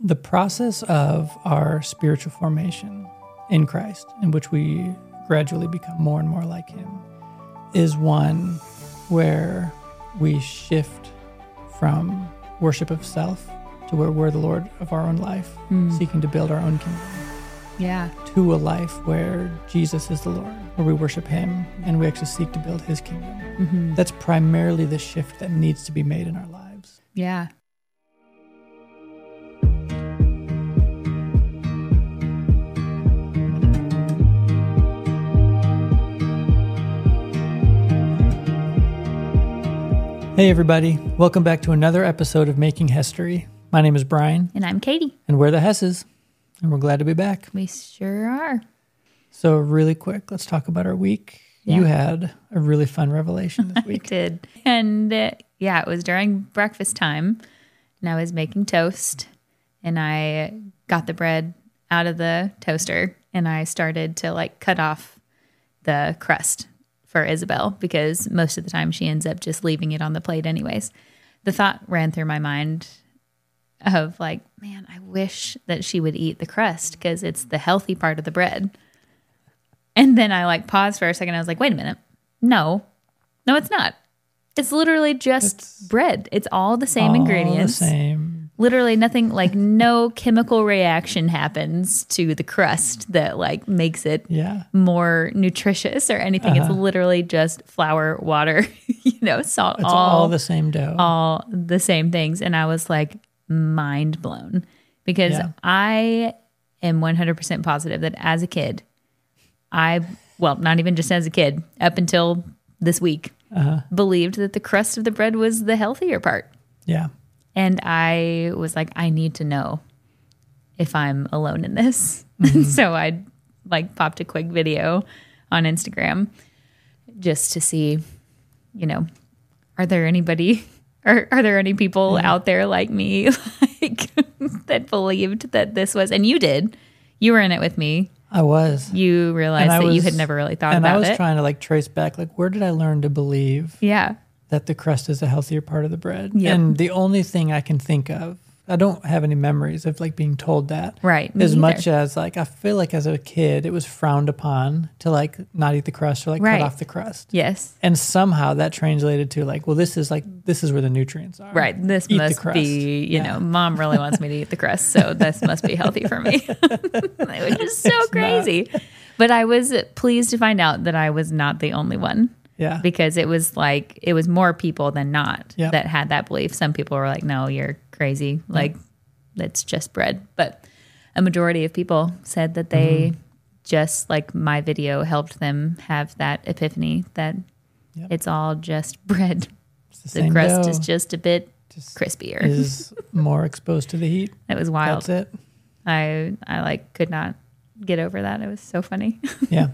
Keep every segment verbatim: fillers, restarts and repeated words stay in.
The process of our spiritual formation in Christ, in which we gradually become more and more like Him, is one where we shift from worship of self to where we're the Lord of our own life, Mm. seeking to build our own kingdom, Yeah. to a life where Jesus is the Lord, where we worship Him and we actually seek to build His kingdom. Mm-hmm. That's primarily the shift that needs to be made in our lives. Yeah. Hey everybody, welcome back to another episode of Making History. My name is Brian, And I'm Katie. and we're the Hesses, and we're glad to be back. We sure are. So really quick, let's talk about our week. Yeah. You had a really fun revelation this I week. did. And uh, yeah, it was during breakfast time, and I was making toast, and I got the bread out of the toaster, and I started to like cut off the crust for Isabel, because most of the time she ends up just leaving it on the plate anyways. The thought ran through my mind of like, man, I wish that she would eat the crust because it's the healthy part of the bread. And then I like paused for a second. I was like, wait a minute. No, no, it's not. It's literally just It's bread. It's all the same All ingredients. the same. Literally nothing, like no chemical reaction happens to the crust that like makes it Yeah. more nutritious or anything. It's Uh-huh. literally just flour, water, you know, salt, It's all, all, the same dough. all the same things. And I was like mind blown because Yeah. I am one hundred percent positive that as a kid, I, well, not even just as a kid, up until this week, Uh-huh. believed that the crust of the bread was the healthier part. Yeah. And I was like, I need to know if I'm alone in this. Mm-hmm. So I like popped a quick video on Instagram just to see, you know, are there anybody, are, are there any people Yeah. out there like me like that believed that this was, and you did, you were in it with me. I was. You realized And I that you was- had never really thought and about I was it. trying to like trace back, like, where did I learn to believe Yeah. that the crust is a healthier part of the bread? Yep. And the only thing I can think of, I don't have any memories of like being told that. Right. me As either. much as like, I feel like as a kid, it was frowned upon to like not eat the crust or like Right. cut off the crust. Yes. And somehow that translated to like, well, this is like, this is where the nutrients are. Right. This Eat the must crust. be, you Yeah. know, mom really wants me to eat the crust, so this must be healthy for me. It was just so It's crazy. But I was pleased to find out that I was not the only one, Yeah. because it was like, it was more people than not Yep. that had that belief. Some people were like, no, you're crazy. Like, it's just bread. But a majority of people said that they Mm-hmm. just, like my video, helped them have that epiphany that Yep. it's all just bread. It's the The same crust dough, is just a bit just crispier. is more exposed to the heat. It was wild. That's it. I I like could not get over that. It was so funny. Yeah.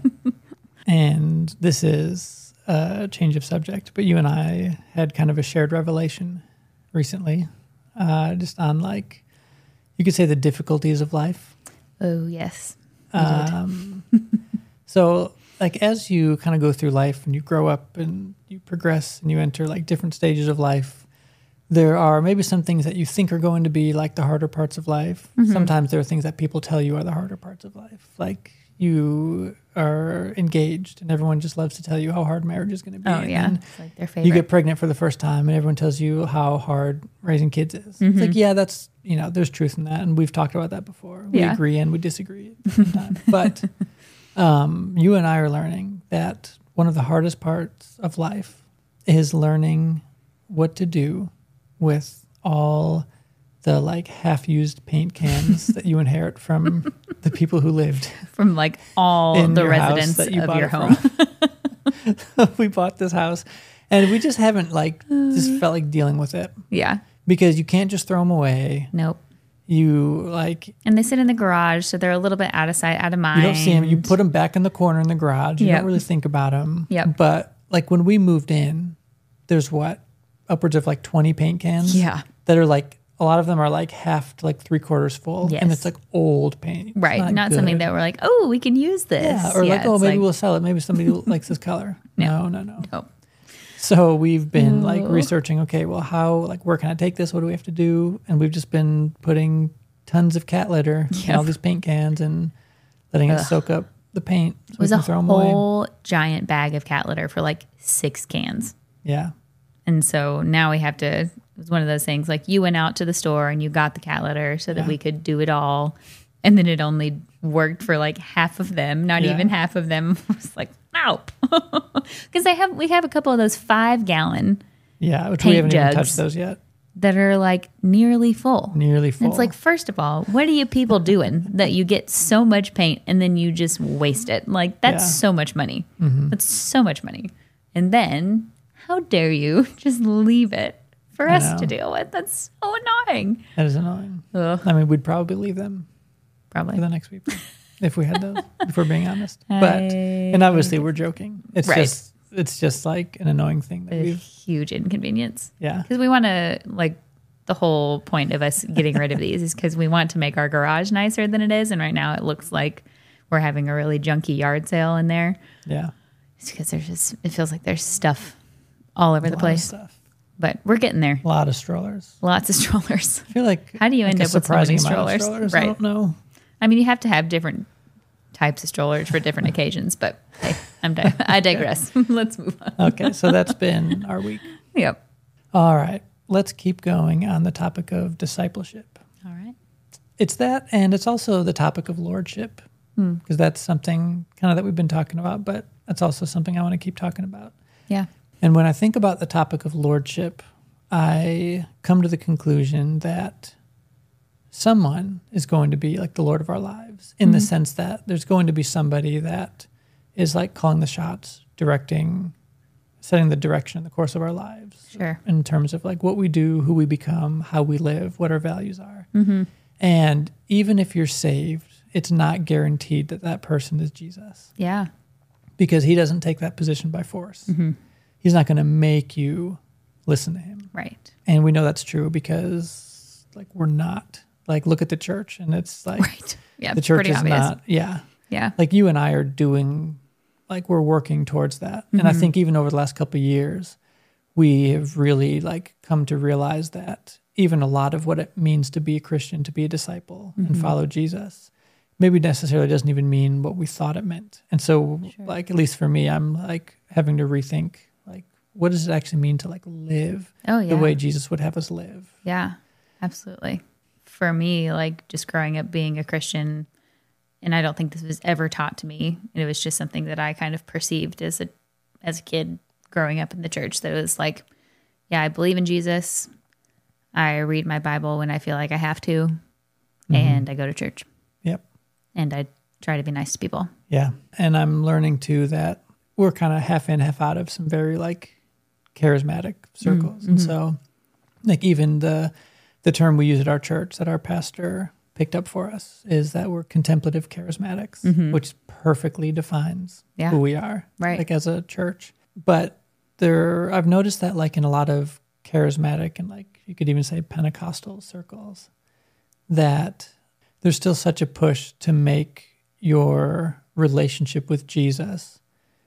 And this is a change of subject, but you and I had kind of a shared revelation recently, uh, just on like, you could say the difficulties of life. Oh yes. did. Um, so like as you kind of go through life and you grow up and you progress and you enter like different stages of life, there are maybe some things that you think are going to be like the harder parts of life. Mm-hmm. Sometimes there are things that people tell you are the harder parts of life. Like you are engaged and everyone just loves to tell you how hard marriage is going to be. Oh And yeah. then It's like their favorite. you get pregnant for the first time and everyone tells you how hard raising kids is. Mm-hmm. It's like, yeah, that's, you know, there's truth in that. And we've talked about that before. We Yeah. agree and we disagree at the same time. But um, you and I are learning that one of the hardest parts of life is learning what to do with all the like half-used paint cans that you inherit from the people who lived From like all in the your house residents that you of bought your it home. from. We bought this house and we just haven't like just felt like dealing with it Yeah. because you can't just throw them away. Nope. You like, And they sit in the garage, so they're a little bit out of sight, out of mind. you don't see them. You put them back in the corner in the garage. You Yep. don't really think about them. Yep. But like when we moved in, there's what, upwards of like twenty paint cans. Yeah. That are like, a lot of them are like half to like three quarters full. Yes. And it's like old paint. It's Right. Not, good. something that we're like, oh, we can use this. Yeah. Or like, oh, it's maybe we'll sell it. Maybe somebody likes this color. No. No, no, no. Nope. So we've been like No. researching, okay, well, how, like, where can I take this? What do we have to do? And we've just been putting tons of cat litter Yep. and all these paint cans and letting it Ugh. soak up the paint. So It was we a can throw 'em away. whole giant bag of cat litter for like six cans. Yeah. And so now we have to, it was one of those things like you went out to the store and you got the cat litter so that Yeah. we could do it all. And then it only worked for like half of them, not Yeah. even half of them. I was like, nope. Because I have, we have a couple of those five gallon Yeah. Which we Paint haven't even jugs. touched those yet. that are like nearly full. Nearly full. It's like, first of all, what are you people doing that you get so much paint and then you just waste it? Like, that's Yeah. so much money. That's so much money. And then, how dare you just leave it for I us know. to deal with? That's so annoying. that is annoying. Ugh, I mean, we'd probably leave them for probably. the next people if we had those, if we're being honest. But, and obviously we're joking. It's Right. just, it's just like an annoying thing that A we've, huge inconvenience. yeah. Because we want to, like, the whole point of us getting rid of these is because we want to make our garage nicer than it is. And right now it looks like we're having a really junky yard sale in there. Yeah. It's because there's just, it feels like there's stuff all over A the lot of place. stuff. But we're getting there. A lot of strollers. Lots of strollers. I feel like How do you like end a up with so many surprising amount of strollers? I Right. don't know. I mean, you have to have different types of strollers for different occasions, but hey, I'm di- I digress. Let's move on. Okay, so that's been our week. Yep. All right, let's keep going on the topic of discipleship. All right. It's that, and it's also the topic of lordship, because that's something kind of that we've been talking about, but that's also something I want to keep talking about. Yeah. And when I think about the topic of lordship, I come to the conclusion that someone is going to be like the Lord of our lives in the sense that there's going to be somebody that is like calling the shots, directing, setting the direction, the course of our lives. Sure. In terms of like what we do, who we become, how we live, what our values are. And even if you're saved, it's not guaranteed that that person is Jesus, Yeah. because he doesn't take that position by force. He's not going to make you listen to him. Right. And we know that's true because like we're not. Like look at the church and it's like Right. Yeah. the church pretty is obvious. not. Yeah. Yeah. Like you and I are doing, like we're working towards that. And I think even over the last couple of years, we have really like come to realize that even a lot of what it means to be a Christian, to be a disciple and follow Jesus, maybe necessarily doesn't even mean what we thought it meant. And so Sure. like, at least for me, I'm like having to rethink, like, what does it actually mean to like live Oh, yeah. the way Jesus would have us live? Yeah, absolutely. For me, like just growing up being a Christian, and I don't think this was ever taught to me. It was just something that I kind of perceived as a as a kid growing up in the church. That it was like, yeah, I believe in Jesus. I read my Bible when I feel like I have to, and I go to church, Yep. and I try to be nice to people. Yeah. And I'm learning too that we're kind of half in, half out of some very like charismatic circles. And so like even the the term we use at our church that our pastor picked up for us is that we're contemplative charismatics, which perfectly defines Yeah. who we are, Right. like as a church. But there, I've noticed that like in a lot of charismatic and like you could even say Pentecostal circles, that there's still such a push to make your relationship with Jesus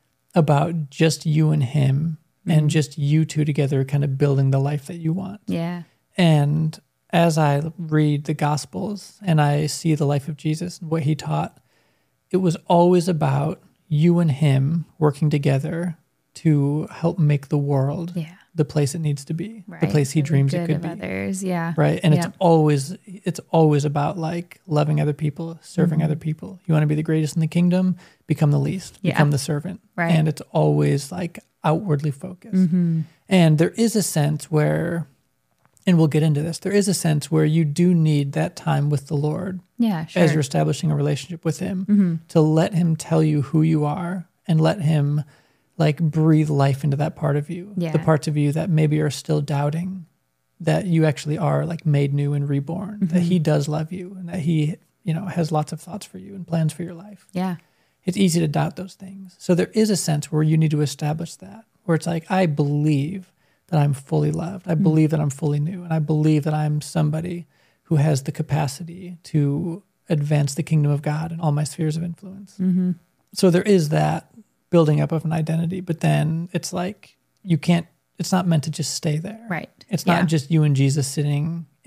about just you and him and just you two together kind of building the life that you want. Yeah, And as I read the Gospels and I see the life of Jesus and what he taught, it was always about you and him working together to help make the world yeah, the place it needs to be, right. the place he For the dreams it good could of be. others. Yeah, Right. And Yeah. it's always it's always about like loving other people, serving other people. You want to be the greatest in the kingdom, become the least, Yeah. become the servant. Right. And it's always like outwardly focused. And there is a sense where, and we'll get into this, there is a sense where you do need that time with the Lord yeah, sure. as you're establishing a relationship with him to let him tell you who you are and let him like breathe life into that part of you, Yeah. the parts of you that maybe are still doubting that you actually are like made new and reborn, that he does love you and that he, you know, has lots of thoughts for you and plans for your life. yeah, It's easy to doubt those things. So there is a sense where you need to establish that, where it's like, I believe that I'm fully loved. I believe that I'm fully new. And I believe that I'm somebody who has the capacity to advance the kingdom of God in all my spheres of influence. Mm-hmm. So there is that building up of an identity, but then it's like, you can't, it's not meant to just stay there. right. It's not Yeah. just you and Jesus sitting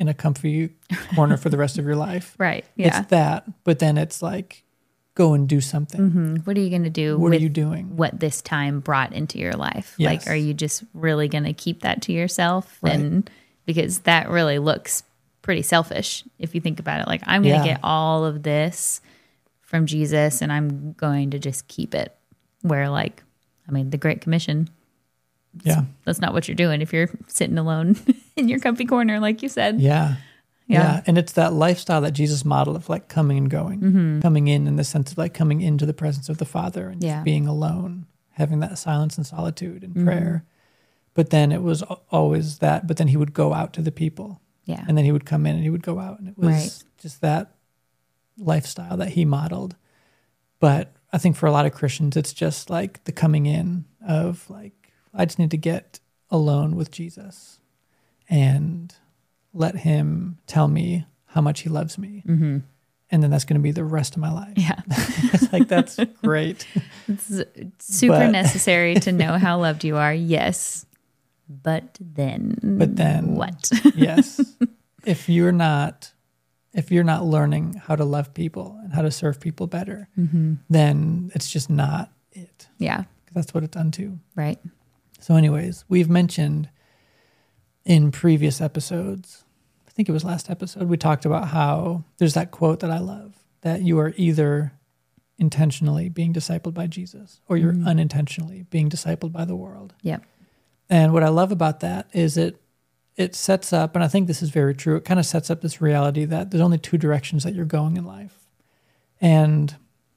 in a comfy corner for the rest of your life. Right. Yeah. It's that, but then it's like, go and do something. Mm-hmm. What are you going to do? What with are you doing? What this time brought into your life? Yes. Like, are you just really going to keep that to yourself? Right. And because that really looks pretty selfish if you think about it. Like, I'm going to Yeah. get all of this from Jesus and I'm going to just keep it. Where, like, I mean, the Great Commission, Yeah. that's not what you're doing if you're sitting alone in your comfy corner, like you said. Yeah. Yeah. Yeah. And it's that lifestyle that Jesus modeled of like coming and going, Mm-hmm. coming in in the sense of like coming into the presence of the Father and just Yeah. being alone, having that silence and solitude and Mhm. prayer. But then it was al- always that, but then he would go out to the people Yeah. and then he would come in and he would go out. And it was Right. just that lifestyle that he modeled. But I think for a lot of Christians, it's just like the coming in of like, I just need to get alone with Jesus and let him tell me how much he loves me. Mm-hmm. And then that's going to be the rest of my life. Yeah. It's like, that's great. It's super But- necessary to know how loved you are. Yes. But then, But then- what? Yes. If you're not, if you're not learning how to love people and how to serve people better, Mm-hmm. then it's just not it. Yeah. 'Cause that's what it's unto. Right. So anyways, we've mentioned in previous episodes, I think it was last episode, we talked about how there's that quote that I love, that you are either intentionally being discipled by Jesus or you're Mhm. unintentionally being discipled by the world. Yep. And what I love about that is it it sets up, and I think this is very true, it kind of sets up this reality that there's only two directions that you're going in life. And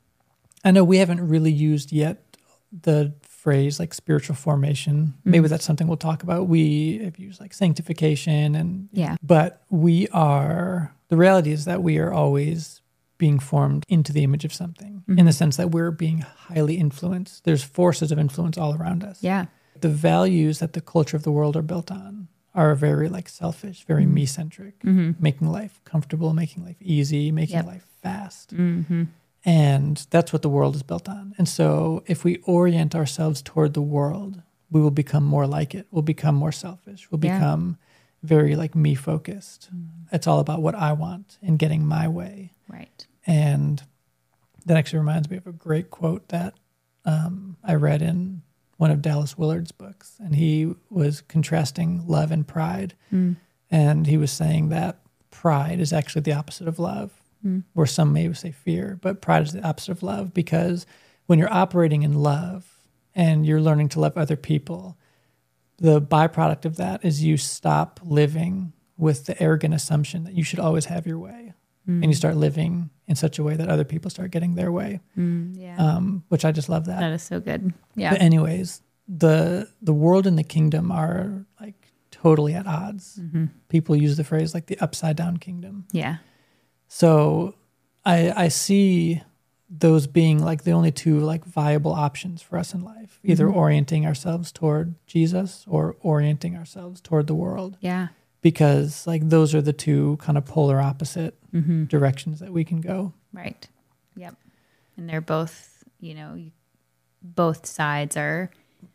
I know we haven't really used yet the phrase like spiritual formation. Maybe Mhm. that's something we'll talk about. We have used like sanctification and Yeah. but we are, the reality is that we are always being formed into the image of something in the Mhm. sense that we're being highly influenced. There's forces of influence all around us. Yeah. The values that the culture of the world are built on are very like selfish, very Mhm. me-centric, Mm-hmm. making life comfortable, making life easy, making Yep. life fast. Mm-hmm. And that's what the world is built on. And so if we orient ourselves toward the world, we will become more like it. We'll become more selfish. We'll Yeah. become very like me focused. Mm-hmm. It's all about what I want and getting my way. Right. And that actually reminds me of a great quote that um, I read in one of Dallas Willard's books. And he was contrasting love and pride. Mm. And he was saying that pride is actually the opposite of love, Mm. or some may say fear, but pride is the opposite of love, because when you're operating in love and you're learning to love other people, the byproduct of that is you stop living with the arrogant assumption that you should always have your way. Mm. And you start living in such a way that other people start getting their way, Mm. Yeah. um, which I just love that. that is so good. Yeah. But anyways, the the world and the kingdom are like totally at odds. Mm-hmm. People use the phrase like the upside down kingdom. Yeah. So I I see those being like the only two like viable options for us in life, either Mhm. orienting ourselves toward Jesus or orienting ourselves toward the world, Yeah. because like those are the two kind of polar opposite Mm-hmm. directions that we can go. Right. Yep. And they're both, you know, you, both sides are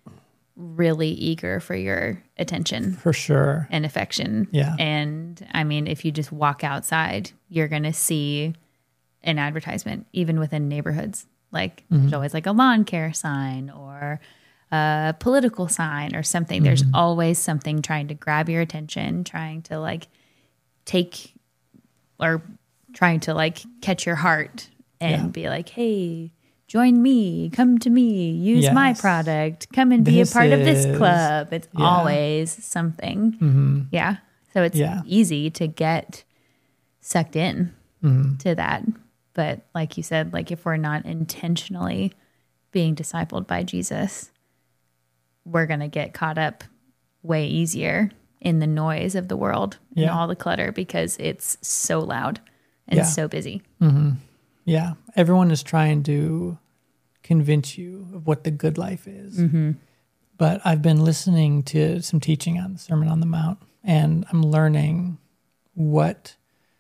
really eager for your attention For sure. and affection. Yeah. And I mean, if you just walk outside, you're going to see an advertisement, even within neighborhoods. Like Mhm. there's always like a lawn care sign or a political sign or something. There's Mhm. always something trying to grab your attention, trying to like take or trying to like catch your heart and Yeah. be like, hey, join me, come to me, use my Yes. product, come and be This a part of this is- club. It's yeah. always something. hmm Yeah. So it's Yeah. easy to get sucked in hmm to that. But like you said, like if we're not intentionally being discipled by Jesus, we're going to get caught up way easier in the noise of the world and Yeah. all the clutter because it's so loud and Yeah. so busy. hmm Yeah. Everyone is trying to convince you of what the good life is. Mm-hmm. But I've been listening to some teaching on the Sermon on the Mount, and I'm learning what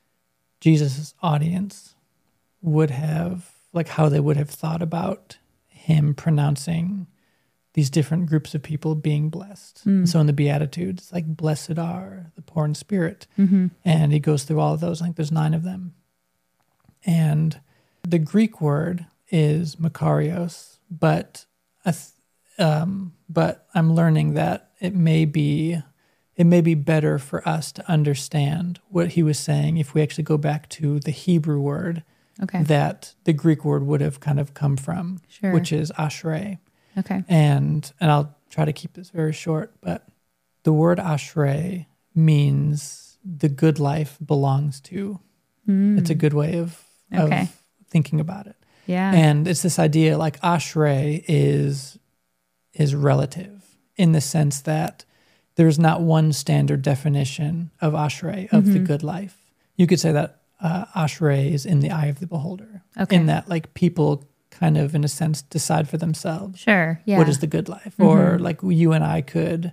Jesus' audience would have, like how they would have thought about him pronouncing these different groups of people being blessed. Mm. So in the Beatitudes, it's like, blessed are the poor in spirit. Mm-hmm. And he goes through all of those. I think there's nine of them. And the Greek word is makarios, but I th- um, but I'm learning that it may be it may be better for us to understand what he was saying if we actually go back to the Hebrew word Okay. that the Greek word would have kind of come from, Sure. which is ashrei. Okay. And and I'll try to keep this very short, but the word ashrei means the good life belongs to. Mm. It's a good way of, Okay. of thinking about it. Yeah. And it's this idea like ashrei is is relative in the sense that there's not one standard definition of ashrei, of the Mhm. good life. You could say that uh, ashrei is in the eye of the beholder. Okay. In that, like, people kind of, in a sense, decide for themselves Sure. Yeah. what is the good life. Or Mhm. like you and I could,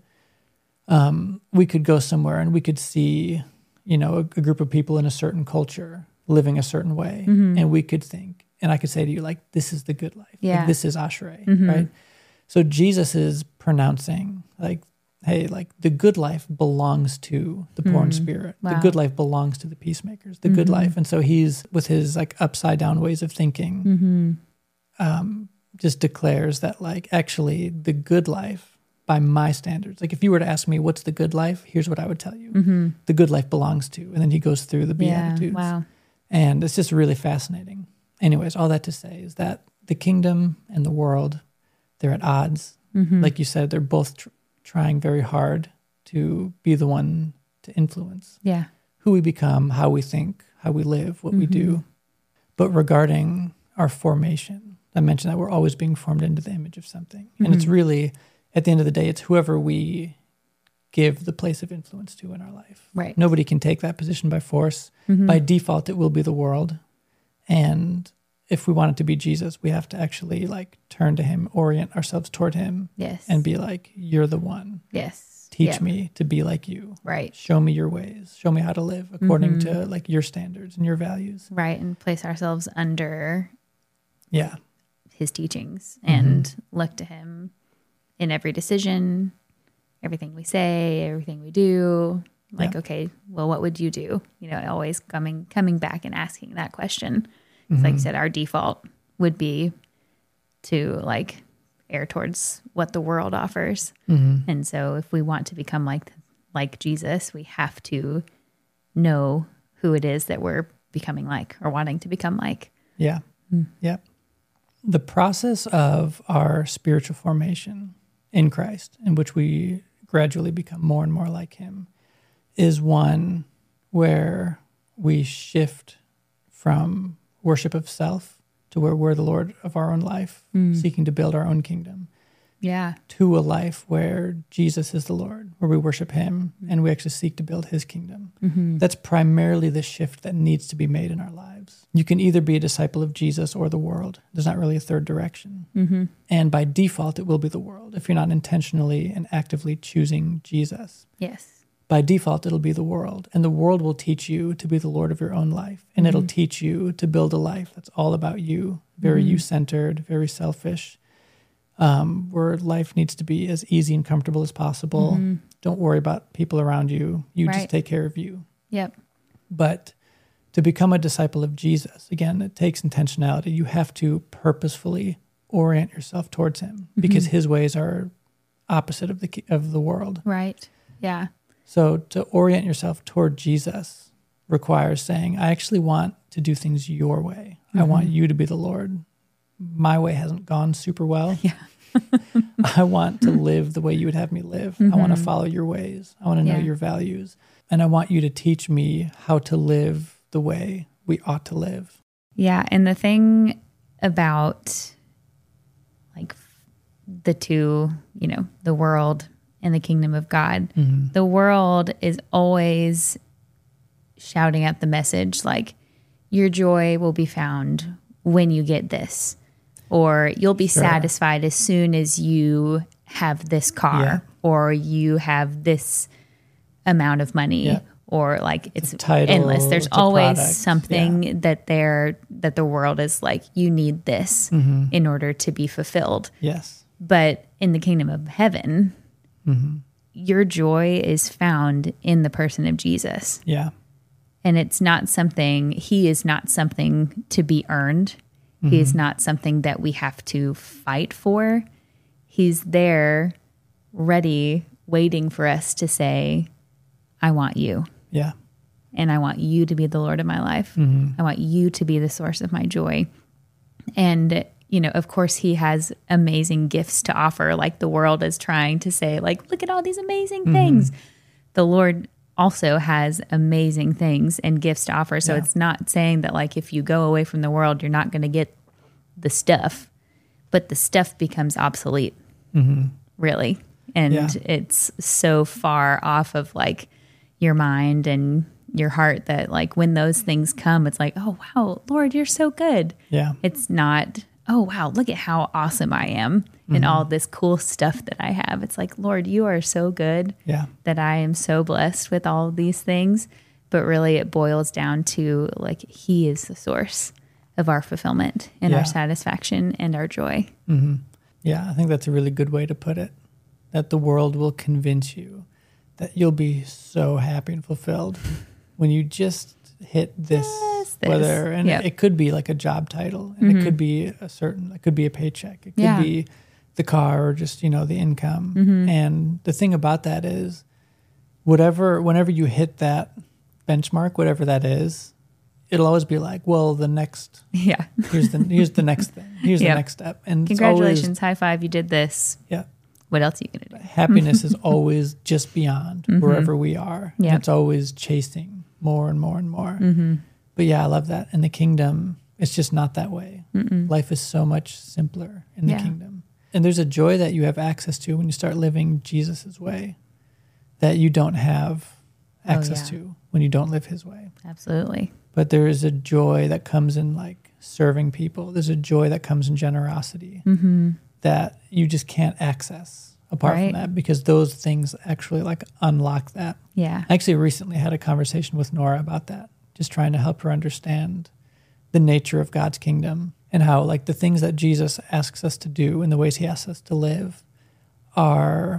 um, we could go somewhere and we could see, you know, a, a group of people in a certain culture living a certain way. Mhm. And we could think, and I could say to you, like, this is the good life. Yeah. Like, this is ashrei, Mhm. right? So Jesus is pronouncing, like, hey, like, the good life belongs to the poor in Mm. spirit. The Wow. good life belongs to the peacemakers, the good Mhm. life. And so he's, with his, like, upside down ways of thinking, Mm-hmm. um, just declares that, like, actually the good life by my standards, like, if you were to ask me what's the good life, here's what I would tell you. Mm-hmm. The good life belongs to. And then he goes through the Yeah. Beatitudes. Wow. And it's just really fascinating. Anyways, all that to say is that the kingdom and the world, they're at odds. Mm-hmm. Like you said, they're both tr- trying very hard to be the one to influence Yeah. who we become, how we think, how we live, what we Mhm. do. But regarding our formation, I mentioned that we're always being formed into the image of something. And it's Mhm. really, at the end of the day, it's whoever we give the place of influence to in our life. Right. Nobody can take that position by force. Mhm. By default, it will be the world. And if we want it to be Jesus, we have to actually, like, turn to him, orient ourselves toward him, Yes. and be like, you're the one. Yes. Teach Yep. me to be like you. Right. Show me your ways. Show me how to live according Mhm. to, like, your standards and your values. Right. And place ourselves under Yeah. his teachings Mm-hmm. and look to him in every decision, everything we say, everything we do. Like, Yeah. okay, well, what would you do? You know, always coming coming back and asking that question. It's like you Mhm. said, our default would be to, like, err towards what the world offers. Mhm. And so if we want to become like like Jesus, we have to know who it is that we're becoming like or wanting to become like. Yeah. Mm. Yep. The process of our spiritual formation in Christ, in which we gradually become more and more like him, is one where we shift from worship of self to where we're the Lord of our own life, Mm. seeking to build our own kingdom, Yeah. to a life where Jesus is the Lord, where we worship him and we actually seek to build his kingdom. Mm-hmm. That's primarily the shift that needs to be made in our lives. You can either be a disciple of Jesus or the world. There's not really a third direction. Mm-hmm. And by default, it will be the world if you're not intentionally and actively choosing Jesus. Yes. By default, it'll be the world. And the world will teach you to be the Lord of your own life. And it'll Mhm. teach you to build a life that's all about you, very Mhm. you-centered, very selfish, um, where life needs to be as easy and comfortable as possible. Mhm. Don't worry about people around you. You just Right. take care of you. Yep. But to become a disciple of Jesus, again, it takes intentionality. You have to purposefully orient yourself towards him because Mhm. his ways are opposite of the of the world. Right. Yeah. So to orient yourself toward Jesus requires saying, I actually want to do things your way. I want Mhm. you to be the Lord. My way hasn't gone super well. Yeah. I want to live the way you would have me live. I want to Mhm. follow your ways. I want to know Yeah. your values. And I want you to teach me how to live the way we ought to live. Yeah. And the thing about, like, the two, you know, the world and the kingdom of God, Mm-hmm. the world is always shouting out the message like, your joy will be found when you get this, or you'll be Sure. satisfied as soon as you have this car, Yeah. or you have this amount of money, Yeah. or like it's, a title, endless. There's it's a always product. something that they're that the world is like, you need this Mm-hmm. in order to be fulfilled. Yes. But in the kingdom of heaven, Mm-hmm. your joy is found in the person of Jesus. Yeah. And it's not something, he is not something to be earned. Mm-hmm. He is not something that we have to fight for. He's there, ready, waiting for us to say, I want you. Yeah. And I want you to be the Lord of my life. Mm-hmm. I want you to be the source of my joy. And, you know, of course, he has amazing gifts to offer. Like the world is trying to say, like, look at all these amazing Mm-hmm. things. The Lord also has amazing things and gifts to offer. So Yeah. it's not saying that, like, if you go away from the world, you're not going to get the stuff, but the stuff becomes obsolete, Mm-hmm. really. And Yeah. it's so far off of, like, your mind and your heart that, like, when those things come, it's like, oh, wow, Lord, you're so good. Yeah. It's not, oh, wow, look at how awesome I am and all this cool stuff that I have. It's like, Lord, you are so good Yeah. that I am so blessed with all of these things. But really, it boils down to, like, he is the source of our fulfillment and Yeah. our satisfaction and our joy. Mm-hmm. Yeah. I think that's a really good way to put it. That the world will convince you that you'll be so happy and fulfilled when you just hit this, Yes, this. whether, and Yep. it could be like a job title, and Mm-hmm. it could be a certain, it could be a paycheck, it could Yeah. be the car, or just, you know, the income. Mm-hmm. And the thing about that is, whatever, whenever you hit that benchmark, whatever that is, it'll always be like, well, the next, Yeah. here's the, here's the next thing, here's Yep. the next step. And Congratulations. it's High five. You did this. always, yeah. What else are you going to do? Happiness is always just beyond wherever we are. And Yep. it's always chasing more and more and more. Mm-hmm. But yeah, I love that. In the kingdom, it's just not that way. Mm-mm. Life is so much simpler in the Yeah. kingdom. And there's a joy that you have access to when you start living Jesus's way that you don't have access yeah. to when you don't live his way. Absolutely. But there is a joy that comes in like serving people. There's a joy that comes in generosity Mm-hmm. that you just can't access apart Right. from that, because those things actually like unlock that. Yeah. I actually recently had a conversation with Nora about that, just trying to help her understand the nature of God's kingdom and how like the things that Jesus asks us to do and the ways he asks us to live are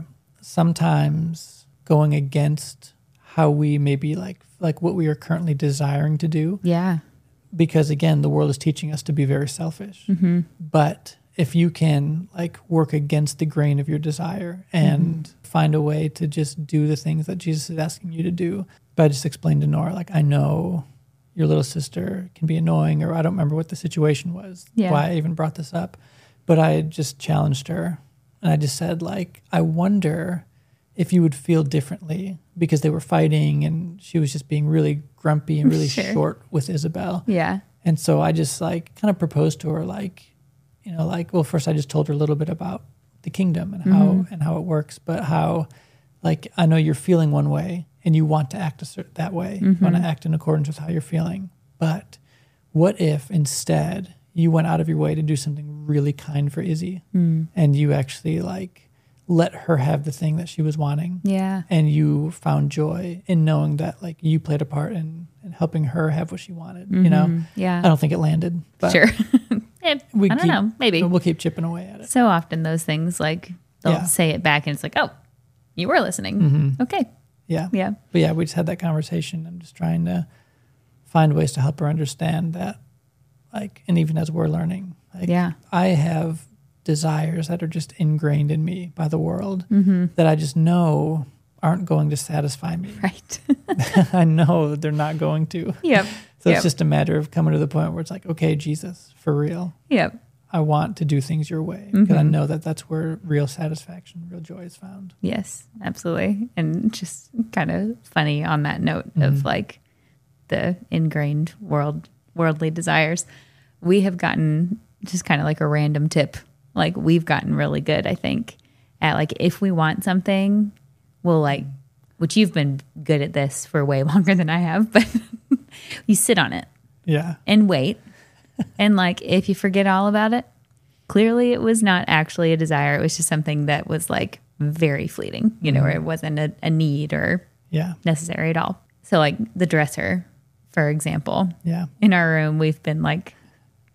sometimes going against how we maybe like like what we are currently desiring to do, Yeah. because again, the world is teaching us to be very selfish. Mm-hmm. But if you can like work against the grain of your desire and Mm-hmm. find a way to just do the things that Jesus is asking you to do, but I just explained to Nora, like, I know your little sister can be annoying, or I don't remember what the situation was, Yeah. why I even brought this up, but I had just challenged her. And I just said, like, I wonder if you would feel differently because they were fighting and she was just being really grumpy and really Sure. short with Isabel. Yeah. And so I just like kind of proposed to her, like, you know, like, well, first I just told her a little bit about the kingdom and how Mm-hmm. and how it works, but how, like, I know you're feeling one way and you want to act a certain that way, you want to act in accordance with how you're feeling. But what if instead you went out of your way to do something really kind for Izzy, Mm. and you actually like let her have the thing that she was wanting? Yeah. And you found joy in knowing that like you played a part in, in helping her have what she wanted, you know? Mhm. Yeah. I don't think it landed, but Sure. Eh, we I don't keep- know. Maybe. we'll keep chipping away at it. So often those things, like, they'll Yeah. say it back and it's like, oh, you were listening. Mhm. Okay. Yeah. Yeah. But yeah, we just had that conversation. I'm just trying to find ways to help her understand that, like, and even as we're learning, like, Yeah. I have desires that are just ingrained in me by the world Mm-hmm. that I just know aren't going to satisfy me. Right. I know they're not going to. Yep. So Yep. it's just a matter of coming to the point where it's like, okay, Jesus, for real, Yep. I want to do things your way, because I Mhm. know that that's where real satisfaction, real joy is found. Yes, absolutely. And just kind of funny on that note Mhm. of like the ingrained world worldly desires. We have gotten just kind of like a random tip. Like we've gotten really good, I think, at like if we want something, we'll like, which you've been good at this for way longer than I have, but you sit on it Yeah. and wait. And like if you forget all about it, clearly it was not actually a desire. It was just something that was like very fleeting, you know, or it wasn't a, a need or Yeah. necessary at all. So like the dresser, for example, Yeah. in our room, we've been like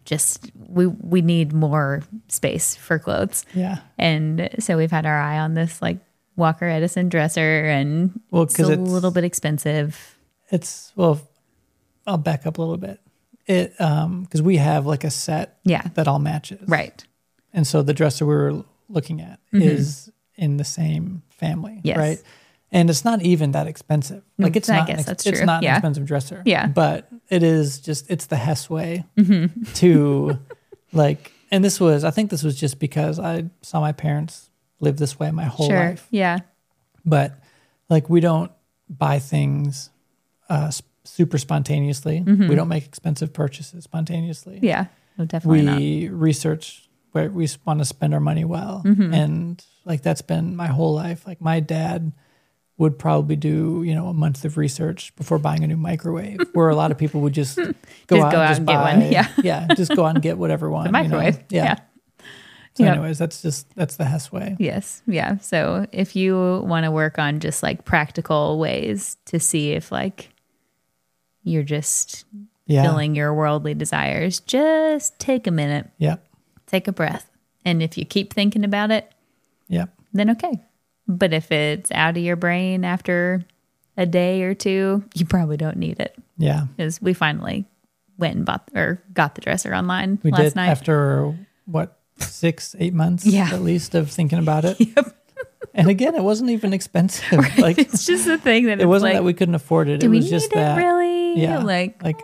just we we need more space for clothes. Yeah. And so we've had our eye on this like Walker Edison dresser, and Well, it's 'cause a it's- little bit expensive. It's, well, I'll back up a little bit. It, um, because we have like a set Yeah. that all matches. Right. And so the dresser we were looking at is in the same family, Yes. right? And it's not even that expensive. Like it's I not, guess an ex- that's it's true. not an Yeah. expensive dresser. Yeah. But it is just, it's the Hess way Mm-hmm. to like, and this was, I think this was just because I saw my parents live this way my whole Sure. life. Yeah. But like, we don't buy things uh, s- super spontaneously. We don't make expensive purchases spontaneously. Mm-hmm. Yeah. No, definitely not. We research where we want to spend our money well. Mm-hmm. And like, that's been my whole life. Like my dad would probably do, you know, a month of research before buying a new microwave, where a lot of people would just go Just out go out just and get buy- one. Yeah. yeah, just go out and get whatever one. The microwave. You know? Yeah. Yeah. So Yep. anyways, that's just, that's the Hess way. Yes. Yeah. So if you want to work on just like practical ways to see if like you're just Yeah. filling your worldly desires, just take a minute, Yep. take a breath. And if you keep thinking about it, Yep. then okay. But if it's out of your brain after a day or two, you probably don't need it. Yeah. Because we finally went and bought or got the dresser online We last did night. after what, six, eight months Yeah. at least of thinking about it. And again, it wasn't even expensive. Like it's just a thing that it it's wasn't like, that we couldn't afford it. do it we was need just it that really? yeah, Like, like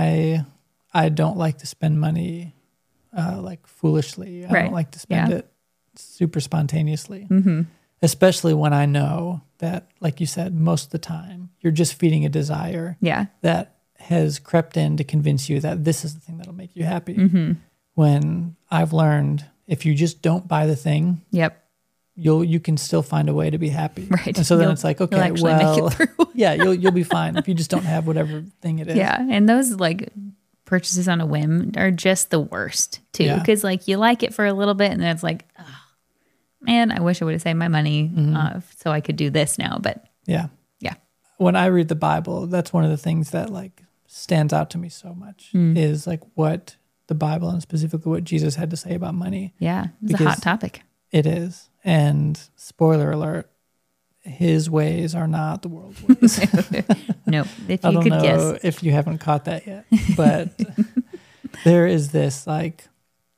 I I don't like to spend money uh, like foolishly. I Right. don't like to spend Yeah. it super spontaneously, mm-hmm. especially when I know that, like you said, most of the time you're just feeding a desire yeah. that has crept in to convince you that this is the thing that'll make you happy. Mm-hmm. When I've learned if you just don't buy the thing, Yep. you'll you can still find a way to be happy. Right. And so then You'll- it's like, you'll okay, actually make it well, through. yeah, you'll you'll be fine if you just don't have whatever thing it is. Yeah. And those like purchases on a whim are just the worst too. Yeah. Because like you like it for a little bit and then it's like, oh, man, I wish I would have saved my money Mm-hmm. uh, so I could do this now. But Yeah. yeah. When I read the Bible, that's one of the things that like stands out to me so much Mm. is like what the Bible and specifically what Jesus had to say about money. Yeah. It's a Because- hot topic. It is. And spoiler alert, his ways are not the world's ways. No. If I you don't could know guess. if you haven't caught that yet, but there is this like,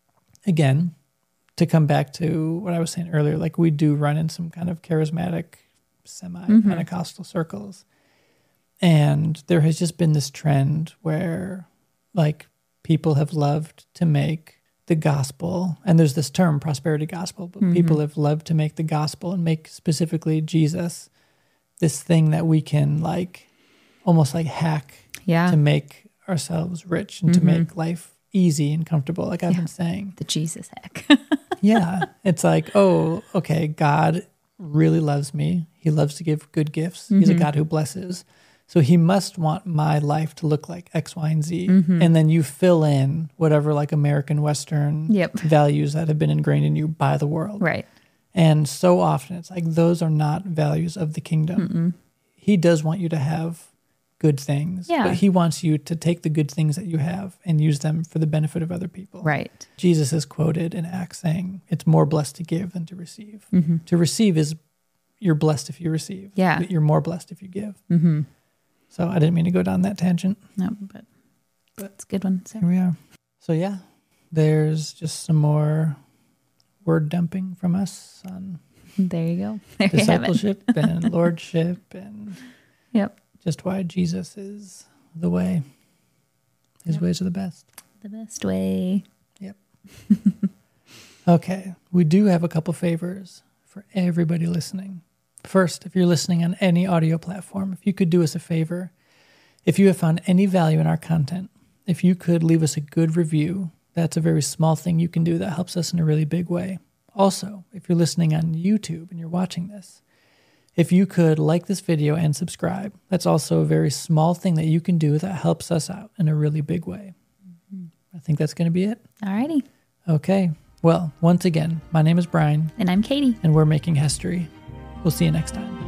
again, to come back to what I was saying earlier, like we do run in some kind of charismatic, semi-Pentecostal circles. And there has just been this trend where like people have loved to make the gospel, and there's this term prosperity gospel, but people have loved to make the gospel and make specifically Jesus this thing that we can like almost like hack Yeah. to make ourselves rich and to make life easy and comfortable, like I've been saying. The Jesus hack. Yeah. It's like, oh, okay, God really loves me. He loves to give good gifts. He's a God who blesses. So he must want my life to look like X, Y, and Z. And then you fill in whatever like American Western Yep. values that have been ingrained in you by the world. Right. And so often it's like those are not values of the kingdom. He does want you to have good things, Yeah. but he wants you to take the good things that you have and use them for the benefit of other people. Right. Jesus is quoted in Acts saying, it's more blessed to give than to receive. To receive is, you're blessed if you receive. Yeah. But you're more blessed if you give. Mm-hmm. So I didn't mean to go down that tangent. No, but that's a good one. So. Here we are. So yeah, there's just some more word dumping from us on There you go. There you have it. discipleship and lordship and Yep. just why Jesus is the way. His Yep. ways are the best. The best way. Yep. Okay. We do have a couple favors for everybody listening. First, if you're listening on any audio platform, if you could do us a favor, if you have found any value in our content, if you could leave us a good review, that's a very small thing you can do that helps us in a really big way. Also, if you're listening on YouTube and you're watching this, if you could like this video and subscribe, that's also a very small thing that you can do that helps us out in a really big way. I think that's going to be it. Alrighty. Okay. Well, once again, my name is Brian, And I'm Katie. and we're making history. We'll see you next time.